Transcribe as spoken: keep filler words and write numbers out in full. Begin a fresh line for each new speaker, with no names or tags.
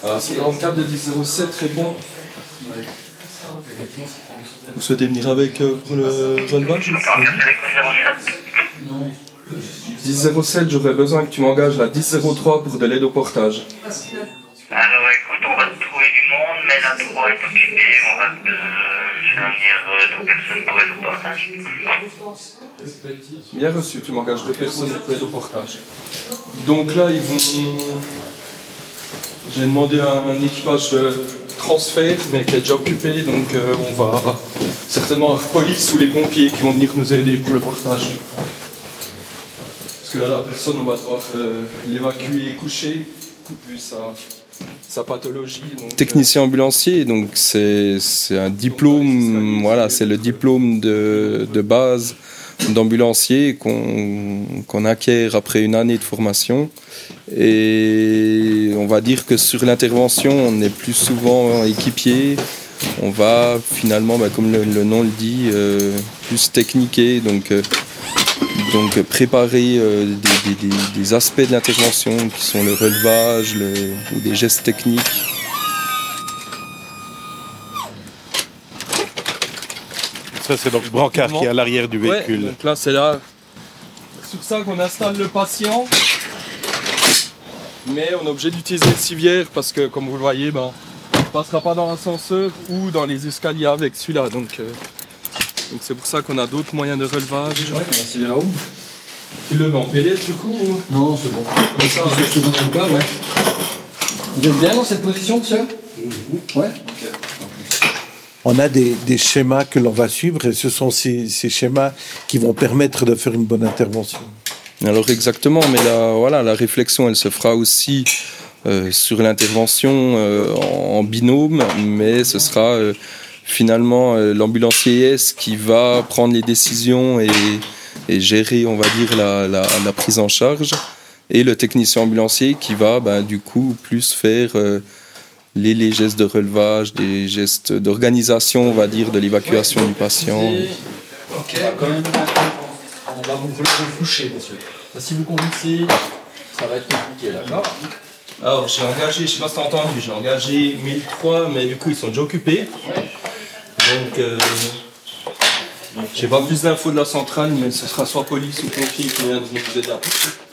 Ah, c'est quarante-quatre de dix zéro sept, répond. Vous souhaitez venir avec euh, pour le relevage? dix zéro sept, j'aurais besoin que tu m'engages la dix zéro trois pour de l'aide au portage.
Alors écoute, on va te trouver du monde, mais la trois est occupée, on va te faire venir euh, deux personnes pour l'aide au portage.
Bien reçu, tu m'engages deux personnes pour l'aide au portage. Donc là, ils vont... J'ai demandé un, un équipage de transfert, mais qui est déjà occupé, donc euh, on va certainement avoir la police ou les pompiers qui vont venir nous aider pour le portage. Parce que là, la personne, on va devoir euh, l'évacuer et coucher, vu sa, sa pathologie. Donc,
Technicien ambulancier, donc c'est c'est un diplôme, voilà, c'est le diplôme de, de base d'ambulancier qu'on qu'on acquiert après une année de formation. Et on va dire que sur l'intervention, on est plus souvent équipier. On va finalement, bah, comme le, le nom le dit, euh, plus techniquer, donc, euh, donc préparer euh, des, des, des, des aspects de l'intervention qui sont le relevage le, ou des gestes techniques.
Ça, c'est donc le brancard qui est à l'arrière du véhicule.
Ouais, donc là, c'est là, sur ça qu'on installe le patient. Mais on est obligé d'utiliser le civière parce que, comme vous le voyez, ben, on ne passera pas dans l'ascenseur ou dans les escaliers avec celui-là. Donc, euh, donc c'est pour ça qu'on a d'autres moyens de relevage.
Ouais, on va essayer là-haut.
Tu le mets en P D du coup ou...
Non, c'est bon. Comme ça, je te donne pas, ouais. Vous êtes bien dans cette position, monsieur? Ouais.
On a des, des schémas que l'on va suivre et ce sont ces, ces schémas qui vont permettre de faire une bonne intervention.
Alors exactement, mais la, voilà, la réflexion, elle se fera aussi euh, sur l'intervention euh, en, en binôme, mais ce sera euh, finalement euh, l'ambulancier S qui va prendre les décisions et, et gérer, on va dire, la, la, la prise en charge, et le technicien ambulancier qui va, ben, du coup, plus faire euh, les, les gestes de relevage, des gestes d'organisation, on va dire, de l'évacuation du patient.
Ok, quand même. On va vous, vous coucher, monsieur. Si vous conduisez, ça va être compliqué, d'accord?
Alors, j'ai engagé, je sais pas si t'as entendu, j'ai engagé mille trois, mais du coup, ils sont déjà occupés. Donc, euh, j'ai pas plus d'infos de la centrale, mais ce sera soit police ou pompiers qui viendront vous aider à pousser.